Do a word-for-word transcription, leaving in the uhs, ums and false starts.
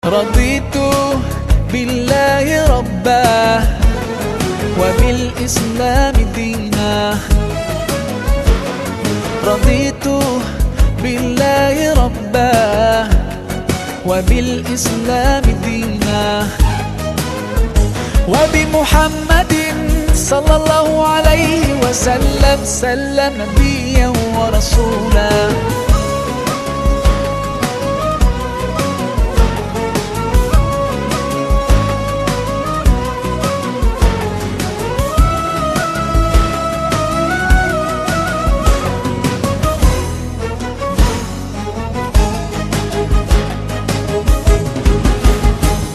رضيت بالله ربا وبالإسلام دينا. رضيت بالله ربا وبالإسلام دينا وبمحمد صلى الله عليه وسلم سلم نبيا ورسولا.